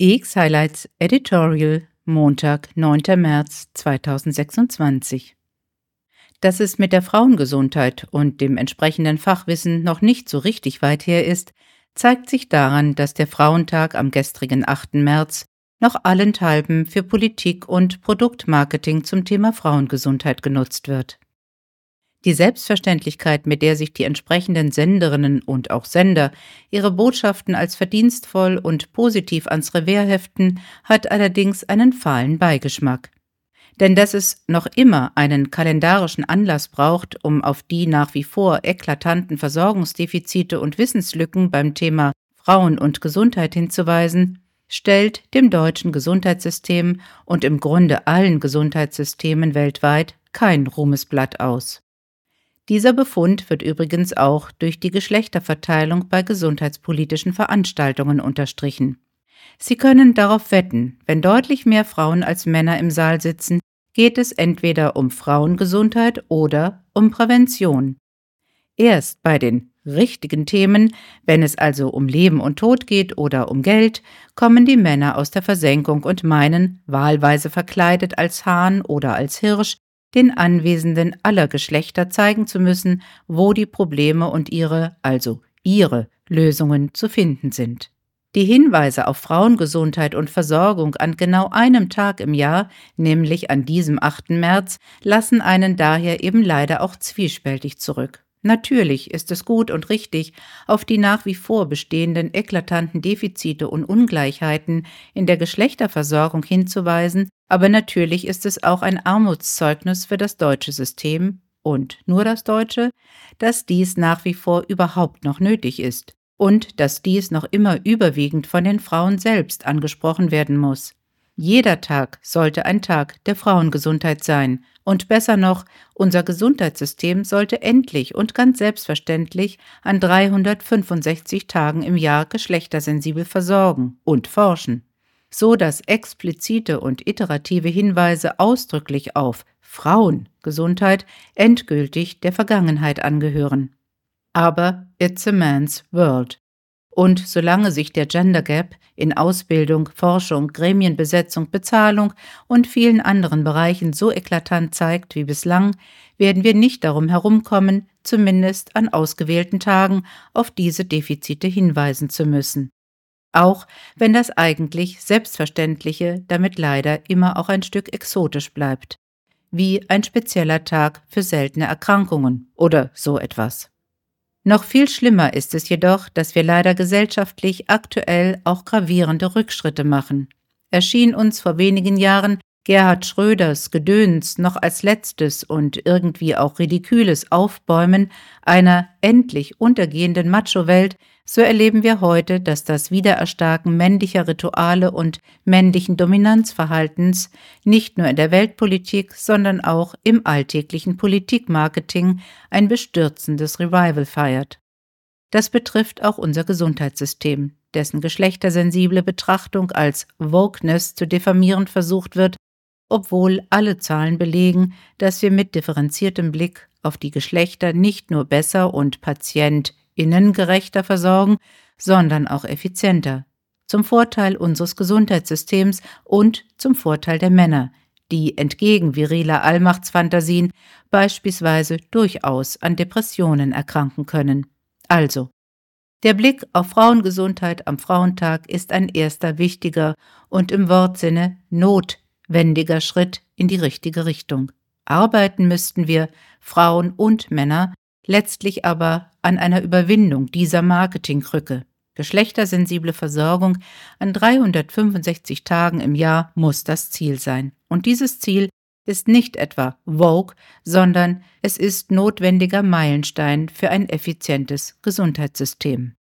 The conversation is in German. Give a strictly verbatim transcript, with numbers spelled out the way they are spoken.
E X Highlights Editorial, Montag, neunter März zweitausendsechsundzwanzig. Dass es mit der Frauengesundheit und dem entsprechenden Fachwissen noch nicht so richtig weit her ist, zeigt sich daran, dass der Frauentag am gestrigen achten März noch allenthalben für Politik und Produktmarketing zum Thema Frauengesundheit genutzt wird. Die Selbstverständlichkeit, mit der sich die entsprechenden Senderinnen und auch Sender ihre Botschaften als verdienstvoll und positiv ans Revers heften, hat allerdings einen fahlen Beigeschmack. Denn dass es noch immer einen kalendarischen Anlass braucht, um auf die nach wie vor eklatanten Versorgungsdefizite und Wissenslücken beim Thema Frauen und Gesundheit hinzuweisen, stellt dem deutschen Gesundheitssystem und im Grunde allen Gesundheitssystemen weltweit kein Ruhmesblatt aus. Dieser Befund wird übrigens auch durch die Geschlechterverteilung bei gesundheitspolitischen Veranstaltungen unterstrichen. Sie können darauf wetten, wenn deutlich mehr Frauen als Männer im Saal sitzen, geht es entweder um Frauengesundheit oder um Prävention. Erst bei den richtigen Themen, wenn es also um Leben und Tod geht oder um Geld, kommen die Männer aus der Versenkung und meinen, wahlweise verkleidet als Hahn oder als Hirsch, den Anwesenden aller Geschlechter zeigen zu müssen, wo die Probleme und ihre, also ihre, Lösungen zu finden sind. Die Hinweise auf Frauengesundheit und Versorgung an genau einem Tag im Jahr, nämlich an diesem achten März, lassen einen daher eben leider auch zwiespältig zurück. Natürlich ist es gut und richtig, auf die nach wie vor bestehenden eklatanten Defizite und Ungleichheiten in der Geschlechterversorgung hinzuweisen, aber natürlich ist es auch ein Armutszeugnis für das deutsche System und nur das deutsche, dass dies nach wie vor überhaupt noch nötig ist und dass dies noch immer überwiegend von den Frauen selbst angesprochen werden muss. Jeder Tag sollte ein Tag der Frauengesundheit sein. Und besser noch, unser Gesundheitssystem sollte endlich und ganz selbstverständlich an dreihundertfünfundsechzig Tagen im Jahr geschlechtersensibel versorgen und forschen, so dass explizite und iterative Hinweise ausdrücklich auf Frauengesundheit endgültig der Vergangenheit angehören. Aber it's a man's world. Und solange sich der Gender Gap in Ausbildung, Forschung, Gremienbesetzung, Bezahlung und vielen anderen Bereichen so eklatant zeigt wie bislang, werden wir nicht darum herumkommen, zumindest an ausgewählten Tagen auf diese Defizite hinweisen zu müssen. Auch wenn das eigentlich Selbstverständliche damit leider immer auch ein Stück exotisch bleibt, wie ein spezieller Tag für seltene Erkrankungen oder so etwas. Noch viel schlimmer ist es jedoch, dass wir leider gesellschaftlich aktuell auch gravierende Rückschritte machen. Erschien uns vor wenigen Jahren Gerhard Schröders Gedöns noch als letztes und irgendwie auch ridiküles Aufbäumen einer endlich untergehenden Macho-Welt, so erleben wir heute, dass das Wiedererstarken männlicher Rituale und männlichen Dominanzverhaltens nicht nur in der Weltpolitik, sondern auch im alltäglichen Politikmarketing ein bestürzendes Revival feiert. Das betrifft auch unser Gesundheitssystem, dessen geschlechtersensible Betrachtung als Wokeness zu diffamieren versucht wird, obwohl alle Zahlen belegen, dass wir mit differenziertem Blick auf die Geschlechter nicht nur besser und patientinnengerechter versorgen, sondern auch effizienter, zum Vorteil unseres Gesundheitssystems und zum Vorteil der Männer, die entgegen viriler Allmachtsfantasien beispielsweise durchaus an Depressionen erkranken können. Also, der Blick auf Frauengesundheit am Frauentag ist ein erster wichtiger und im Wortsinne notwendiger Schritt in die richtige Richtung. Arbeiten müssten wir, Frauen und Männer, letztlich aber an einer Überwindung dieser Marketingkrücke. Geschlechtersensible Versorgung an dreihundertfünfundsechzig Tagen im Jahr muss das Ziel sein. Und dieses Ziel ist nicht etwa Vogue, sondern es ist notwendiger Meilenstein für ein effizientes Gesundheitssystem.